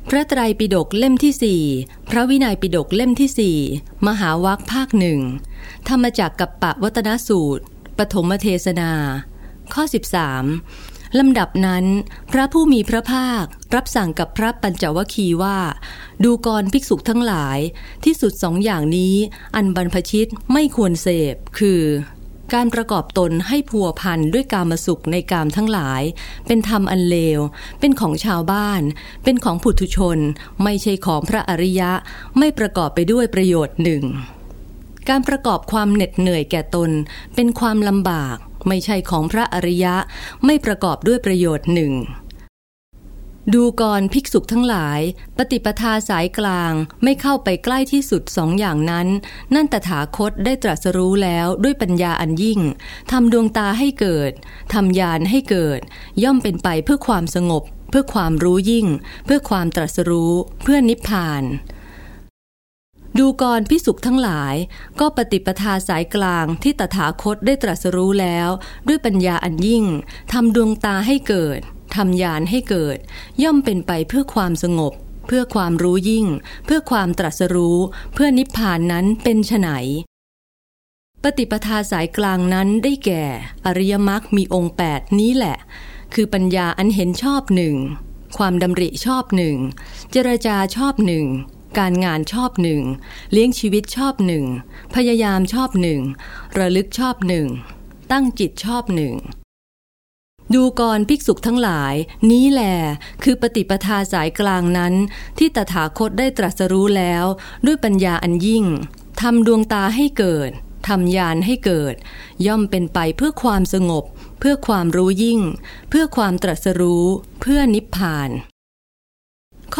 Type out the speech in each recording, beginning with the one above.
พระไตรปิฎกเล่มที่4พระวินัยปิฎกเล่มที่4มหาวรรคภาค1ธรรมจักรกัปปวัตนสูตรปฐมเทศนาข้อ13ลำดับนั้นพระผู้มีพระภาครับสั่งกับพระปัญจวัคคีย์ว่าดูกรภิกษุทั้งหลายที่สุด2 อย่างนี้อันบรรพชิตไม่ควรเสพคือการประกอบตนให้พัวพันด้วยกามสุขในกามทั้งหลายเป็นธรรมอันเลวเป็นของชาวบ้านเป็นของปุถุชนไม่ใช่ของพระอริยะไม่ประกอบไปด้วยประโยชน์หนึ่งการประกอบความเหน็ดเหนื่อยแก่ตนเป็นความลำบากไม่ใช่ของพระอริยะไม่ประกอบด้วยประโยชน์หนึ่งดูกรภิกษุทั้งหลายปฏิปทาสายกลางไม่เข้าไปใกล้ที่สุด2 อย่างนั้นนั่นตถาคตได้ตรัสรู้แล้วด้วยปัญญาอันยิ่งทำดวงตาให้เกิดทำญาณให้เกิดย่อมเป็นไปเพื่อความสงบเพื่อความรู้ยิ่งเพื่อความตรัสรู้เพื่อนิพพานดูกรภิกษุทั้งหลายก็ปฏิปทาสายกลางที่ตถาคตได้ตรัสรู้แล้วด้วยปัญญาอันยิ่งทำดวงตาให้เกิดทำญาณให้เกิดย่อมเป็นไปเพื่อความสงบเพื่อความรู้ยิ่งเพื่อความตรัสรู้เพื่อนิพพานนั้นเป็นไฉนปฏิปทาสายกลางนั้นได้แก่อริยมรรคมีองค์8นี้แหละคือปัญญาอันเห็นชอบ1ความดำริชอบ1เจรจาชอบ1การงานชอบ1เลี้ยงชีวิตชอบ1พยายามชอบ1ระลึกชอบ1ตั้งจิตชอบ1ดูกรภิกษุทั้งหลายนี้แลคือปฏิปทาสายกลางนั้นที่ตถาคตได้ตรัสรู้แล้วด้วยปัญญาอันยิ่งทำดวงตาให้เกิดทำญาณให้เกิดย่อมเป็นไปเพื่อความสงบเพื่อความรู้ยิ่งเพื่อความตรัสรู้เพื่อนิพพานข้อ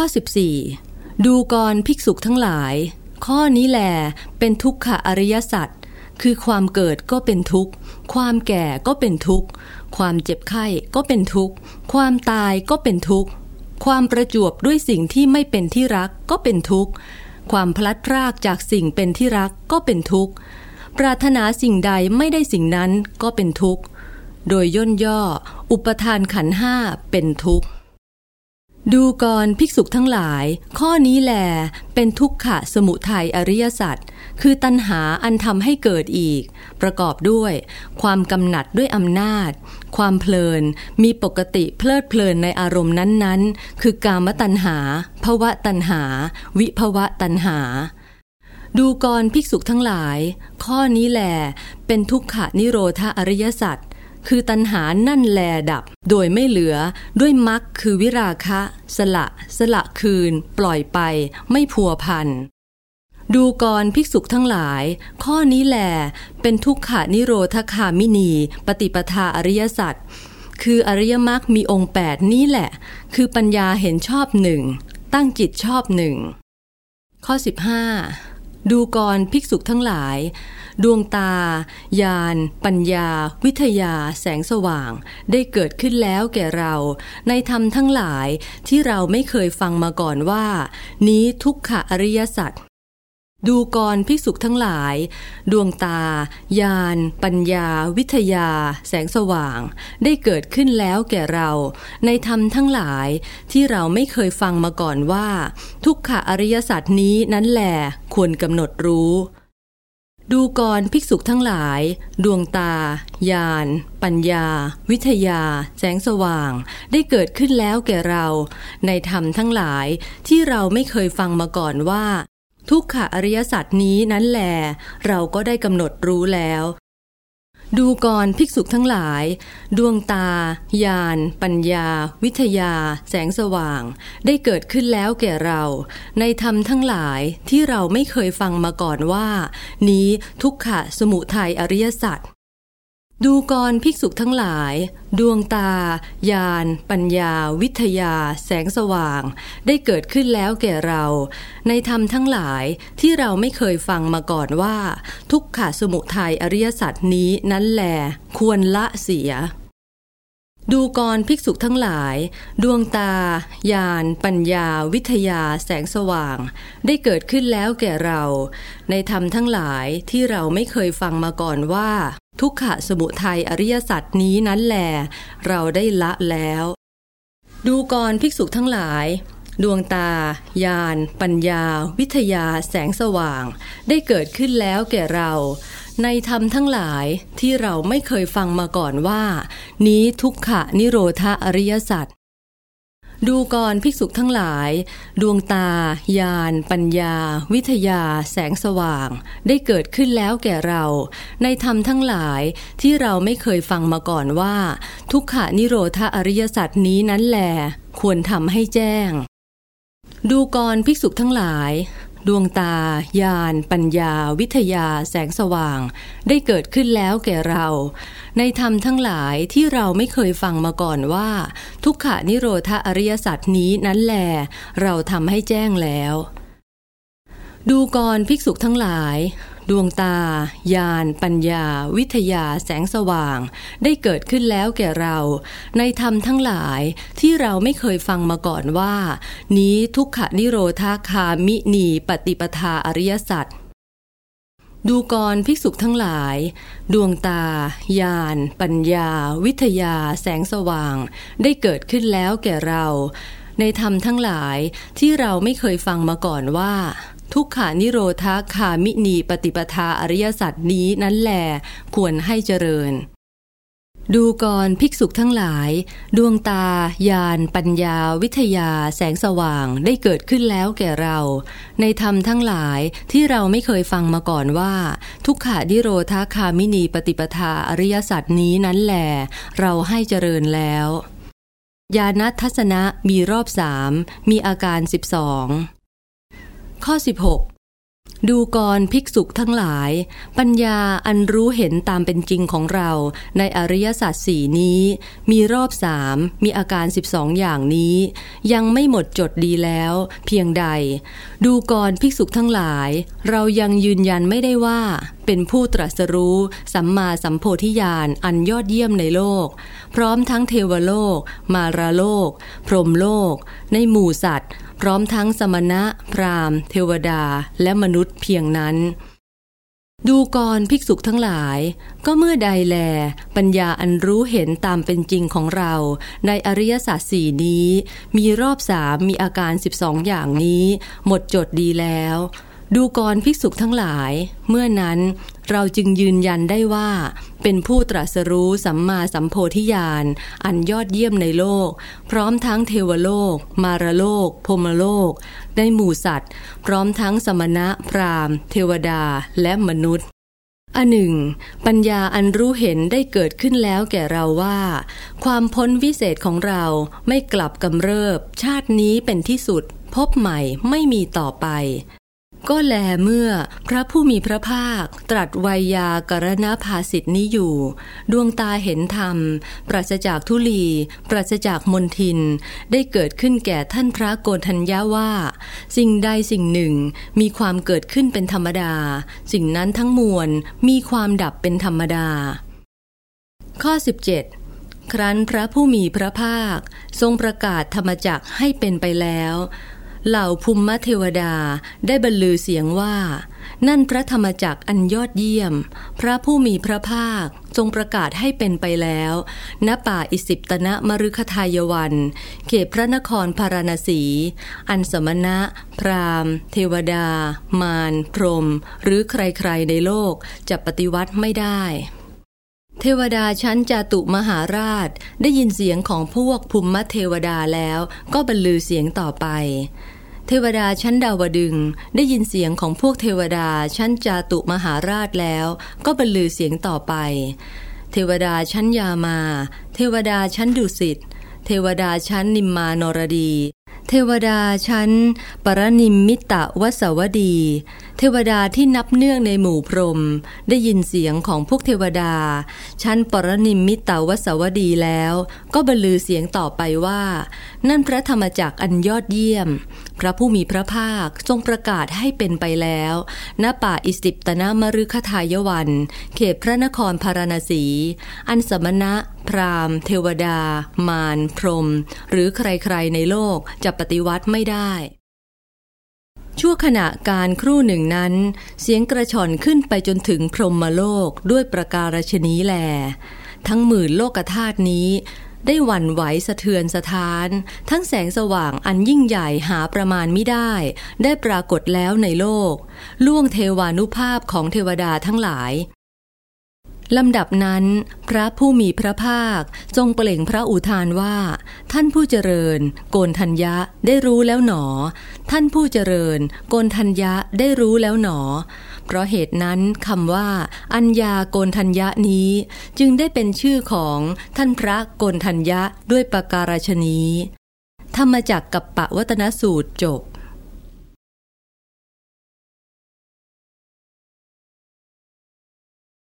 14ดูกรภิกษุทั้งหลายข้อนี้แลเป็นทุกขอริยสัจคือความเกิดก็เป็นทุกข์ความแก่ก็เป็นทุกข์ความเจ็บไข้ก็เป็นทุกข์ความตายก็เป็นทุกข์ความประจวบด้วยสิ่งที่ไม่เป็นที่รักก็เป็นทุกข์ความพลัดพรากจากสิ่งเป็นที่รักก็เป็นทุกข์ปรารถนาสิ่งใดไม่ได้สิ่งนั้นก็เป็นทุกข์โดยย่นย่ออุปทานขันธ์5เป็นทุกข์ดูกรภิกษุทั้งหลายข้อนี้แลเป็นทุกขะสมุทัยอริยสัจคือตัณหาอันทำให้เกิดอีกประกอบด้วยความกำหนัดด้วยอำนาจความเพลินมีปกติเพลิดเพลินในอารมณ์นั้นๆคือกามตัณหาภวตัณหาวิภวตัณหาดูกรภิกษุทั้งหลายข้อนี้แลเป็นทุกขนิโรธอริยสัจคือตัณหานั่นแลดับโดยไม่เหลือด้วยมรรคคือวิราคะสละคืนปล่อยไปไม่พัวพันดูกรภิกษุทั้งหลายข้อนี้แลเป็นทุกขนิโรธคามินีปฏิปทาอริยสัจคืออริยมรรคมีองค์8นี้แหละคือปัญญาเห็นชอบ1ตั้งจิตชอบ1ข้อ15ดูกรภิกษุทั้งหลายดวงตาญาณปัญญาวิทยาแสงสว่างได้เกิดขึ้นแล้วแก่เราในธรรมทั้งหลายที่เราไม่เคยฟังมาก่อนว่านี้ทุกขอริยสัจดูกรภิกษุทั้งหลายดวงตาญาณปัญญาวิทยาแสงสว่างได้เกิดขึ้นแล้วแก่เราในธรรมทั้งหลายที่เราไม่เคยฟังมาก่อนว่าทุกขอริยสัจนี้นั้นแหละควรกำหนดรู้ดูกรภิกษุทั้งหลายดวงตาญาณปัญญาวิทยาแสงสว่างได้เกิดขึ้นแล้วแก่เราในธรรมทั้งหลายที่เราไม่เคยฟังมาก่อนว่าทุกขอริยสัจนี้นั้นแลเราก็ได้กำหนดรู้แล้วดูกรภิกษุทั้งหลายดวงตาญาณปัญญาวิทยาแสงสว่างได้เกิดขึ้นแล้วแก่เราในธรรมทั้งหลายที่เราไม่เคยฟังมาก่อนว่านี้ทุกขะสมุทัยอริยสัจดูกรภิกษุทั้งหลายดวงตาญาณปัญญาวิทยาแสงสว่างได้เกิดขึ้นแล้วแก่เราในธรรมทั้งหลายที่เราไม่เคยฟังมาก่อนว่าทุกขสมุทัยอริยสัจนี้นั้นแลควรละเสียดูกรภิกษุทั้งหลายดวงตาญาณปัญญาวิทยาแสงสว่างได้เกิดขึ้นแล้วแก่เราในธรรมทั้งหลายที่เราไม่เคยฟังมาก่อนว่าทุกขสมุทัยอริยสัจนี้นั้นแลเราได้ละแล้วดูกรภิกษุทั้งหลายดวงตาญาณปัญญาวิทยาแสงสว่างได้เกิดขึ้นแล้วแก่เราในธรรมทั้งหลายที่เราไม่เคยฟังมาก่อนว่านี้ทุกขะนิโรธอริยสัจดูก่อนภิกษุทั้งหลายดวงตาญาณปัญญาวิทยาแสงสว่างได้เกิดขึ้นแล้วแก่เราในธรรมทั้งหลายที่เราไม่เคยฟังมาก่อนว่าทุกขะนิโรธอริยสัจนี้นั้นแลควรทำให้แจ้งดูก่อนภิกษุทั้งหลายดวงตาญาณปัญญาวิทยาแสงสว่างได้เกิดขึ้นแล้วแก่เราในธรรมทั้งหลายที่เราไม่เคยฟังมาก่อนว่าทุกขะนิโรธอริยสัจนี้นั้นแลเราทำให้แจ้งแล้วดูก่อนภิกษุทั้งหลายดวงตาญาณปัญญาวิทยาแสงสว่างได้เกิดขึ้นแล้วแก่เราในธรรมทั้งหลายที่เราไม่เคยฟังมาก่อนว่านี้ทุกขนิโรธคามินีปฏิปทาอริยสัจดูก่อนภิกษุทั้งหลายดวงตาญาณปัญญาวิทยาแสงสว่างได้เกิดขึ้นแล้วแก่เราในธรรมทั้งหลายที่เราไม่เคยฟังมาก่อนว่าทุกขานิโรธคามินีปฏิปทาอริยสัจนี้นั้นแลควรให้เจริญดูก่อนภิกษุทั้งหลายดวงตาญาณปัญญาวิทยาแสงสว่างได้เกิดขึ้นแล้วแก่เราในธรรมทั้งหลายที่เราไม่เคยฟังมาก่อนว่าทุกขานิโรธคามินีปฏิปทาอริยสัจนี้นั้นแลเราให้เจริญแล้วญาณทัศนะมีรอบ3มีอาการ12ข้อ16ดูก่อนภิกษุทั้งหลายปัญญาอันรู้เห็นตามเป็นจริงของเราในอริยสัจ4นี้มีรอบ3มีอาการ12อย่างนี้ยังไม่หมดจดดีแล้วเพียงใดดูก่อนภิกษุทั้งหลายเรายังยืนยันไม่ได้ว่าเป็นผู้ตรัสรู้สัมมาสัมโพธิญาณอันยอดเยี่ยมในโลกพร้อมทั้งเทวโลกมารโลกพรหมโลกในหมู่สัตว์พร้อมทั้งสมณะพราหมณ์เทวดาและมนุษย์เพียงนั้นดูก่อนภิกษุทั้งหลายก็เมื่อใดแลปัญญาอันรู้เห็นตามเป็นจริงของเราในอริยสัจ4นี้มีรอบ3มีอาการ12อย่างนี้หมดจดดีแล้วดูก่อนภิกษุทั้งหลายเมื่อนั้นเราจึงยืนยันได้ว่าเป็นผู้ตรัสรู้สัมมาสัมโพธิญาณอันยอดเยี่ยมในโลกพร้อมทั้งเทวโลกมารโลกพรหมโลกในหมู่สัตว์พร้อมทั้งสมณะพราหมณ์เทวดาและมนุษย์อันหนึ่งปัญญาอันรู้เห็นได้เกิดขึ้นแล้วแก่เราว่าความพ้นวิเศษของเราไม่กลับกำเริบชาตินี้เป็นที่สุดพบใหม่ไม่มีต่อไปก็แลเมื่อพระผู้มีพระภาคตรัสไวยากรณภาสิทธินี้อยู่ดวงตาเห็นธรรมปราศจากทุลีปราศจากมลทินได้เกิดขึ้นแก่ท่านพระโกณฑัญญาว่าสิ่งใดสิ่งหนึ่งมีความเกิดขึ้นเป็นธรรมดาสิ่งนั้นทั้งมวลมีความดับเป็นธรรมดาข้อ17ครั้นพระผู้มีพระภาคทรงประกาศธรรมจักรให้เป็นไปแล้วเหล่าภูมิเทวดาได้บรรลือเสียงว่านั่นพระธรรมจักรอันยอดเยี่ยมพระผู้มีพระภาคทรงประกาศให้เป็นไปแล้วณป่าอิสิปตนมฤคทายวันเขตพระนครพาราณสีอันสมณะพราหมณ์เทวดามารพรหมหรือใครๆในโลกจะปฏิวัติไม่ได้เทวดาชั้นจาตุมหาราชได้ยินเสียงของพวกภูมิเทวดาแล้วก็บรรลือเสียงต่อไปเทวดาชั้นดาวดึงส์ได้ยินเสียงของพวกเทวดาชั้นจาตุมหาราชแล้วก็บรรลือเสียงต่อไปเทวดาชั้นยามาเทวดาชั้นดุสิตเทวดาชั้นนิมมานรดีเทวดาชั้นปรนิมมิตวสวดีเทวดาที่นับเนื่องในหมู่พรหมได้ยินเสียงของพวกเทวดาชั้นปรนิมมิตวสวดีแล้วก็บรรลือเสียงต่อไปว่านั่นพระธรรมจักรอันยอดเยี่ยมพระผู้มีพระภาคทรงประกาศให้เป็นไปแล้วณป่าอิสิปตนมฤคทายวันเขตพระนครพาราณสีอันสมณะพราหมณ์เทวดามารพรหมหรือใครๆในโลกจะปฏิวัติไม่ได้ชั่วขณะการครู่หนึ่งนั้นเสียงกระชอนขึ้นไปจนถึงพรหมโลกด้วยประการฉนี้แลทั้งหมื่นโลกธาตุนี้ได้หวั่นไหวสะเทือนสะท้านทั้งแสงสว่างอันยิ่งใหญ่หาประมาณไม่ได้ปรากฏแล้วในโลกล่วงเทวานุภาพของเทวดาทั้งหลายลำดับนั้นพระผู้มีพระภาคทรงเปล่งพระอุทานว่าท่านผู้เจริญโกณฑัญญะได้รู้แล้วหนอท่านผู้เจริญโกณฑัญญะได้รู้แล้วหนอเพราะเหตุนั้นคำว่าอัญญาโกณฑัญญะนี้จึงได้เป็นชื่อของท่านพระโกณฑัญญะด้วยประการฉนี้ธรรมจักรกัปปวัตนสูตรจบ